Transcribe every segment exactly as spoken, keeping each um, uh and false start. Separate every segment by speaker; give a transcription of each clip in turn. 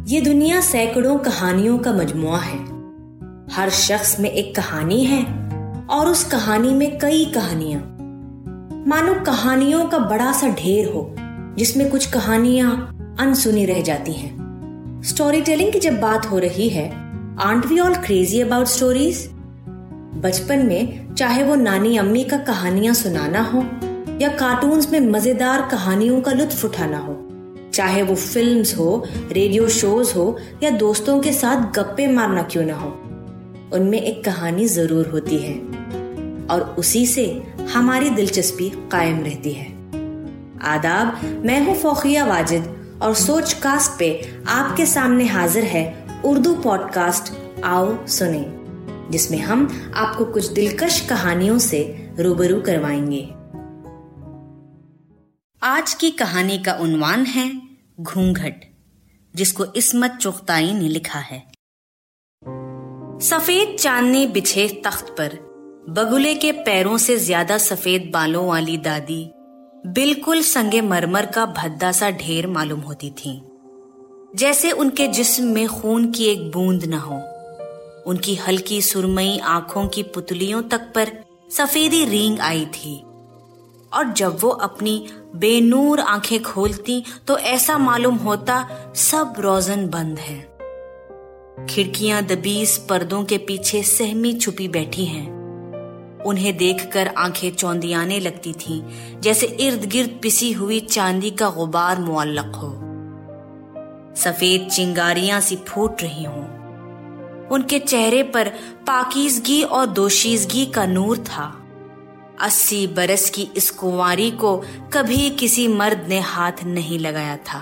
Speaker 1: ये दुनिया सैकड़ों कहानियों का मजमुआ है। हर शख्स में एक कहानी है और उस कहानी में कई कहानियां। मानो कहानियों का बड़ा सा ढेर हो जिसमें कुछ कहानियां अनसुनी रह जाती हैं। स्टोरी टेलिंग की जब बात हो रही है, aren't we all crazy about stories? बचपन में चाहे वो नानी अम्मी का कहानियां सुनाना हो या कार्टून्स में मजेदार कहानियों का लुत्फ उठाना हो, चाहे वो फिल्म्स हो, रेडियो शोज हो या दोस्तों के साथ गप्पे मारना क्यों ना हो, उनमें एक कहानी जरूर होती है और उसी से हमारी दिलचस्पी कायम रहती है। आदाब, मैं हूँ फौखिया वाजिद और सोच कास्ट पे आपके सामने हाजिर है उर्दू पॉडकास्ट आओ सुने, जिसमें हम आपको कुछ दिलकश कहानियों से रूबरू करवाएंगे। आज की कहानी का उन्वान है घूंघट, जिसको इस्मत चुगताई ने लिखा है। सफेद चांदनी बिछे तख्त पर बगुले के पैरों से ज्यादा सफेद बालों वाली दादी बिल्कुल संगे मरमर का भद्दा सा ढेर मालूम होती थीं। जैसे उनके जिस्म में खून की एक बूंद न हो। उनकी हल्की सुरमई आंखों की पुतलियों तक पर सफेदी रींग आई थी और जब वो अपनी बेनूर आंखें खोलती तो ऐसा मालूम होता सब रोजन बंद है। खिड़कियां दबीस पर्दों के पीछे सहमी छुपी बैठी हैं। उन्हें देखकर आंखें चौंधियाने लगती थीं, जैसे इर्द गिर्द पिसी हुई चांदी का गुबार मुअल्लक हो। सफेद चिंगारियां सी फूट रही हों। उनके चेहरे पर पाकीज़गी और दोशीज़गी का नूर था। अस्सी बरस की इस कुंवारी को कभी किसी मर्द ने हाथ नहीं लगाया था।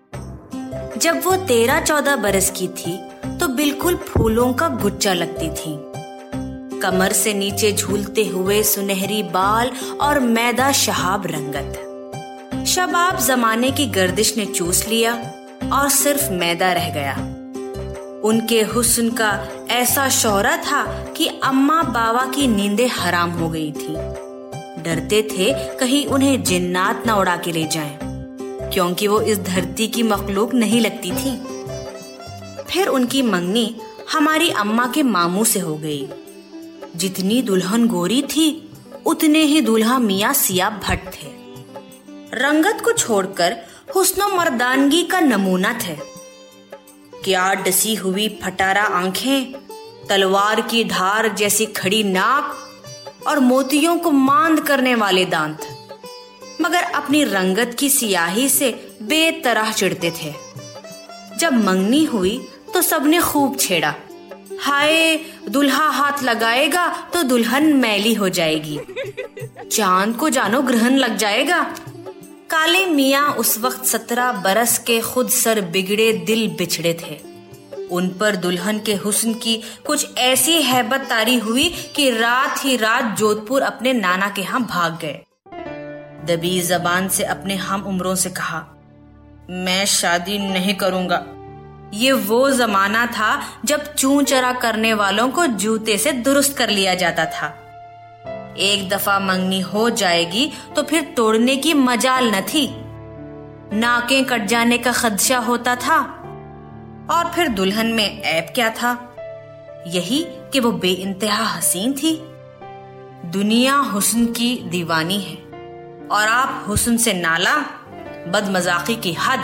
Speaker 1: जब वो तेरह चौदह बरस की थी तो बिल्कुल फूलों का गुच्छा लगती थी। कमर से नीचे झूलते हुए सुनहरी बाल और मैदा शहाब रंगत। शबाब जमाने की गर्दिश ने चूस लिया और सिर्फ मैदा रह गया। उनके हुस्न का ऐसा शौहरा था कि अम्मा बाबा की नींदें हराम हो गई थी। डरते थे कहीं उन्हें जिन्नात न उड़ा के ले जाएं, क्योंकि वो इस धरती की मखलूक नहीं लगती थी। फिर उनकी मंगनी हमारी अम्मा के मामू से हो गई। जितनी दुल्हन गोरी थी उतने ही दूल्हा मियाँ सियाह भट्ट थे। रंगत को छोड़कर हुस्नो मर्दानगी का नमूना थे। क्या डसी हुई फटारा आंखें, तलवार की धार जैसी खड़ी नाक और मोतियों को मांद करने वाले दांत, मगर अपनी रंगत की सियाही से बेतरह चिढ़ते थे। जब मंगनी हुई तो सबने खूब छेड़ा, हाय दुल्हा हाथ लगाएगा तो दुल्हन मैली हो जाएगी, चांद को जानो ग्रहण लग जाएगा। काले मियाँ उस वक्त सत्रह बरस के खुद सर बिगड़े दिल बिछड़े थे। उन पर दुल्हन के हुस्न की कुछ ऐसी हैबत तारी हुई कि रात ही रात जोधपुर अपने नाना के यहाँ भाग गए। दबी जबान से अपने हम उम्रों से कहा, मैं शादी नहीं करूंगा। ये वो जमाना था जब चूं चरा करने वालों को जूते से दुरुस्त कर लिया जाता था। एक दफा मंगनी हो जाएगी तो फिर तोड़ने की मजाल न थी। नाकें कट जाने का खदशा होता था। और फिर दुल्हन में ऐब क्या था? यही कि वो बेइंतहा हसीन थी। दुनिया हुस्न की दीवानी है और आप हुस्न से नाला, बदमजाकी की हद।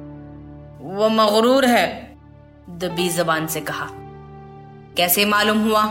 Speaker 1: वो मगरूर है, दबी जबान से कहा। कैसे मालूम हुआ?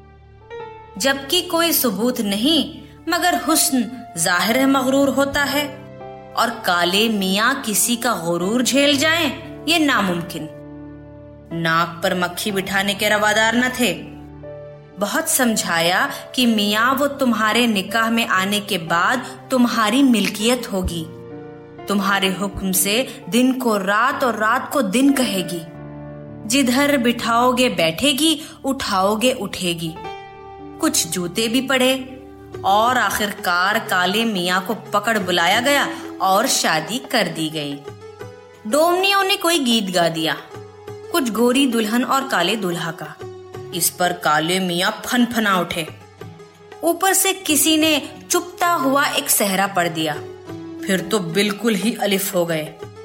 Speaker 1: जबकि कोई सबूत नहीं, मगर हुस्न जाहिर है मगरूर होता है और काले मियाँ किसी का गुरूर झेल जाएं, ये नामुमकिन। नाक पर मक्खी बिठाने के रवादार न थे। बहुत समझाया कि मियाँ वो तुम्हारे निकाह में आने के बाद तुम्हारी मिल्कियत होगी, तुम्हारे हुक्म से दिन को रात और रात को दिन कहेगी, जिधर बिठाओगे बैठेगी, उठाओगे उठेगी। कुछ जूते भी पड़े और आखिरकार काले मियाँ को पकड़ बुलाया गया और शादी कर दी गई। डोमनियों ने कोई गीत गा दिया, कुछ गोरी दुल्हन और काले दूल्हा का। इस पर काले मियाँ फनफना उठे। ऊपर से किसी ने चुपता हुआ एक सहरा पढ़ दिया। फिर तो बिल्कुल ही अलिफ हो गए।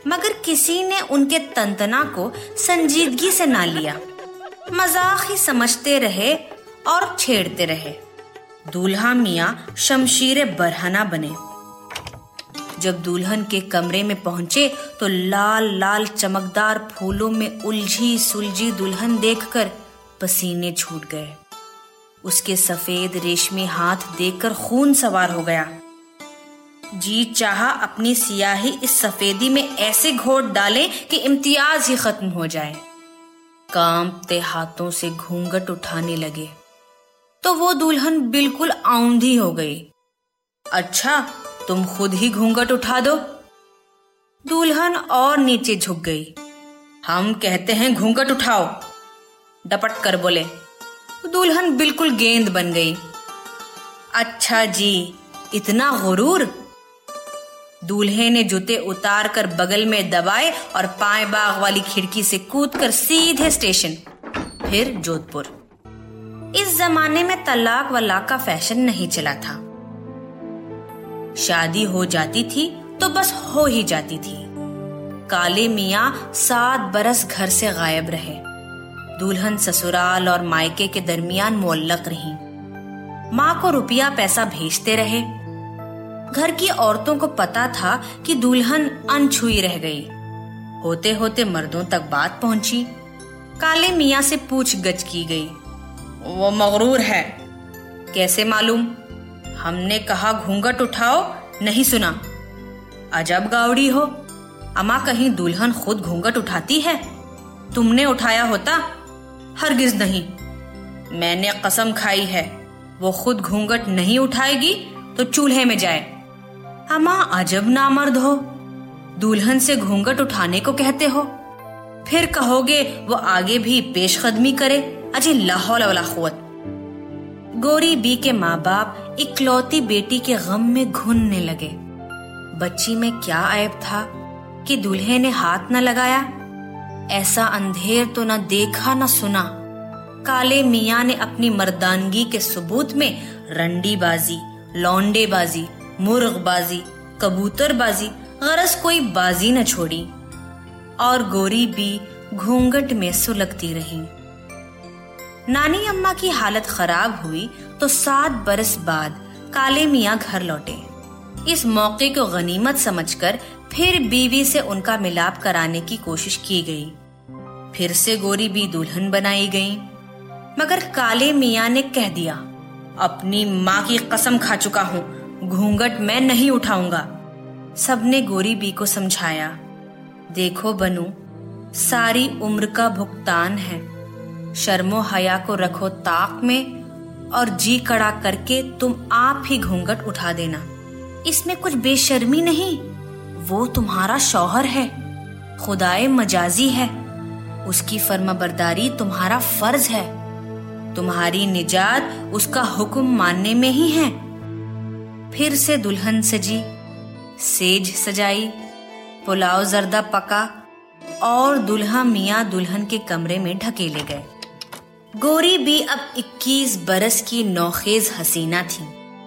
Speaker 1: मगर किसी ने उनके तंतना को संजीदगी से ना लिया। मजाक ही समझते रहे और छेड़ते रहे। दूल्हा मियाँ शमशीर बरहना बने। जब दुल्हन के कमरे में पहुंचे तो लाल लाल चमकदार फूलों में उलझी सुलझी दुल्हन देखकर पसीने छूट गए। उसके सफेद रेशमी हाथ देखकर खून सवार हो गया। जी चाहा अपनी सियाही इस सफेदी में ऐसे घोट डाले कि इम्तियाज ही खत्म हो जाए। कांपते हाथों से घूंघट उठाने लगे तो वो दुल्हन बिल्कुल आंधी हो गई। अच्छा, तुम खुद ही घूंघट उठा दो। दुल्हन और नीचे झुक गई। हम कहते हैं घूंघट उठाओ, डपट कर बोले। दुल्हन बिल्कुल गेंद बन गई। अच्छा जी, इतना गुरूर। दूल्हे ने जूते उतार कर बगल में दबाए और पाए बाग वाली खिड़की से कूदकर सीधे स्टेशन, फिर जोधपुर। इस जमाने में तलाक वलाक का फैशन नहीं चला था। शादी हो जाती थी तो बस हो ही जाती थी। काले मियाँ सात बरस घर से गायब रहे। दुल्हन ससुराल और मायके के दरमियान मुअल्लक रही। माँ को रुपया पैसा भेजते रहे। घर की औरतों को पता था कि दुल्हन अनछुई रह गई। होते होते मर्दों तक बात पहुंची। काले मियाँ से पूछ गछ की गई। वो मगरूर है। कैसे मालूम? हमने कहा घूंघट उठाओ, नहीं सुना। अजब गावड़ी हो। अमा कहीं दुल्हन खुद घूंघट उठाती है? तुमने उठाया होता? हरगिज नहीं। मैंने कसम खाई है, वो खुद घूंघट नहीं उठाएगी तो चूल्हे में जाए। अमा अजब नामर्द हो। दुल्हन से घूंघट उठाने को कहते हो, फिर कहोगे वो आगे भी पेशकदमी करे। अजी ला हौला वला कुव्वत। गोरी बी के माँ बाप इकलौती बेटी के गम में घुनने लगे। बच्ची में क्या ऐब था कि दूल्हे ने हाथ न लगाया? ऐसा अंधेर तो न देखा न सुना। काले मियाँ ने अपनी मर्दानगी के सबूत में रंडीबाजी, लौंडेबाजी, मुर्गबाजी, कबूतरबाजी, गरज कोई बाजी न छोड़ी। और गोरी बी घूंघट में सुलगती रही। नानी अम्मा की हालत खराब हुई तो सात बरस बाद काले मियाँ घर लौटे। इस मौके को गनीमत समझकर फिर बीवी से उनका मिलाप कराने की कोशिश की गई। फिर से गोरी बी दुल्हन बनाई गई, मगर काले मियाँ ने कह दिया, अपनी माँ की कसम खा चुका हूँ, घूंघट मैं नहीं उठाऊंगा। सबने गोरी बी को समझाया, देखो बनू, सारी उम्र का भुगतान है। शर्मो हया को रखो ताक में और जी कड़ा करके तुम आप ही घूंघट उठा देना। इसमें कुछ बेशर्मी नहीं। वो तुम्हारा शौहर है, खुदाए मजाजी है। उसकी फर्माबरदारी तुम्हारा फर्ज है। तुम्हारी निजात उसका हुक्म मानने में ही है। फिर से दुल्हन सजी, सेज सजाई, पुलाव जर्दा पका और दुल्हा मियाँ दुल्हन के कमरे में ढकेले गए। गोरी भी अब इक्कीस बरस की नौखेज हसीना थी।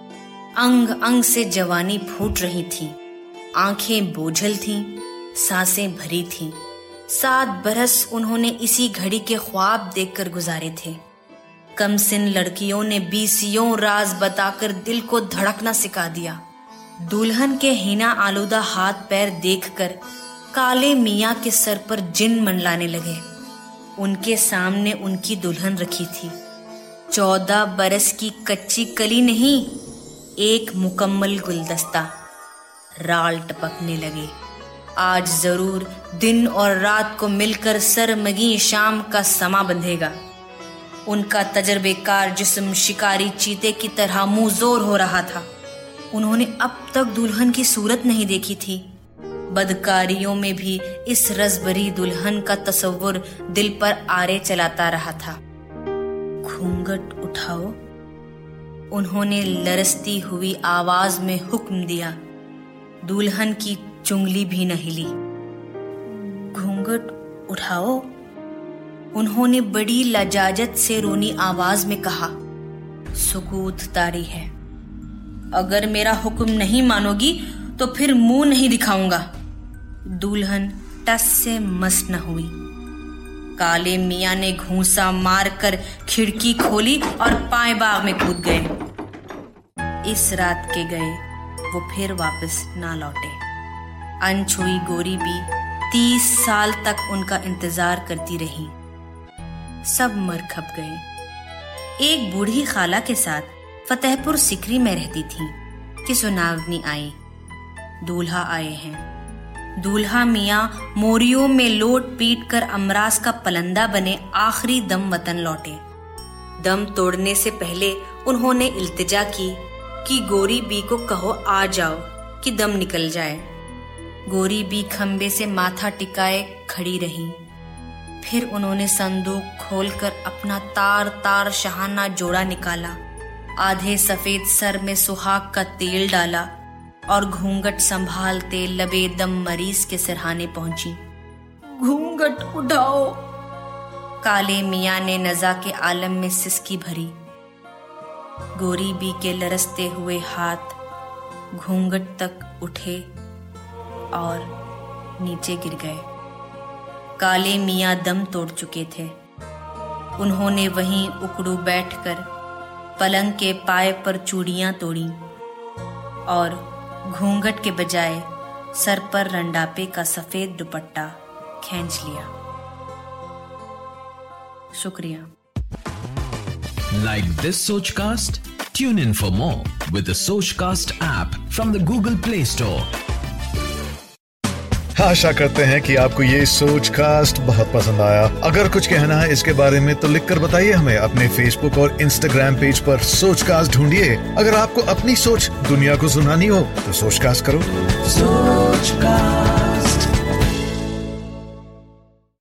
Speaker 1: अंग अंग से जवानी फूट रही थी। आंखें बोझल थीं, सांसें भरी थीं। सात बरस उन्होंने इसी घड़ी के ख्वाब देखकर गुजारे थे। कमसिन लड़कियों ने बीसियों राज बताकर दिल को धड़कना सिखा दिया। दुल्हन के हिना आलूदा हाथ पैर देखकर काले मियाँ के सर पर जिन मंडलाने लगे। उनके सामने उनकी दुल्हन रखी थी। चौदह बरस की कच्ची कली नहीं, एक मुकम्मल गुलदस्ता। राल टपकने लगे। आज जरूर दिन और रात को मिलकर सरमगी शाम का समा बंधेगा। उनका तजर्बेकार जिस्म शिकारी चीते की तरह मुंह जोर हो रहा था। उन्होंने अब तक दुल्हन की सूरत नहीं देखी थी। बदकारियों में भी इस रसभरी दुल्हन का तस्वुर दिल पर आरे चलाता रहा था। घूंघट उठाओ, उन्होंने लरसती हुई आवाज में हुक्म दिया। दुल्हन की चुंगली भी न हिली। घूंघट उठाओ, उन्होंने बड़ी लजाजत से रोनी आवाज में कहा। सुकूत तारी है। अगर मेरा हुक्म नहीं मानोगी तो फिर मुंह नहीं दिखाऊंगा। दुल्हन टस से मस न हुई। काले मियाँ ने घूंसा मारकर खिड़की खोली और पाए बाग में कूद गए। इस रात के गए वो फिर वापस ना लौटे। अनछुई गोरी भी तीस साल तक उनका इंतजार करती रही। सब मर खप गए। एक बूढ़ी खाला के साथ फतेहपुर सिकरी में रहती थी कि सुनावनी आई, दूल्हा आए हैं। दूल्हा मियाँ मोरियों में लोट पीट कर अमरास का पलंदा बने आखिरी दम वतन लौटे। दम तोड़ने से पहले उन्होंने इल्तिजा की कि गोरी बी को कहो आ जाओ कि दम निकल जाए। गोरी बी खंबे से माथा टिकाए खड़ी रही। फिर उन्होंने संदूक खोलकर अपना तार तार शहाना जोड़ा निकाला, आधे सफेद सर में सुहाग का तेल डाला और घूंघट संभालते लबेदम मरीज के सिरहाने पहुंची। घूंघट उठाओ, काले मियाँ ने नज़ा के आलम में सिसकी भरी। गोरी बी के लरसते हुए हाथ घूंघट तक उठे और नीचे गिर गए। काले मियाँ दम तोड़ चुके थे। उन्होंने वहीं उकड़ू बैठकर पलंग के पाए पर चूड़ियां तोड़ी और घूंघट के बजाय सर पर रंडापे का सफेद दुपट्टा खींच लिया। शुक्रिया।
Speaker 2: Like this Sochcast? Tune in for more with the Sochcast app from the Google Play Store.
Speaker 3: आशा करते हैं कि आपको ये सोचकास्ट बहुत पसंद आया। अगर कुछ कहना है इसके बारे में तो लिखकर बताइए हमें अपने फेसबुक और इंस्टाग्राम पेज पर सोचकास्ट ढूंढिए। अगर आपको अपनी सोच दुनिया को सुनानी हो तो सोचकास्ट करो। सोचकास्ट।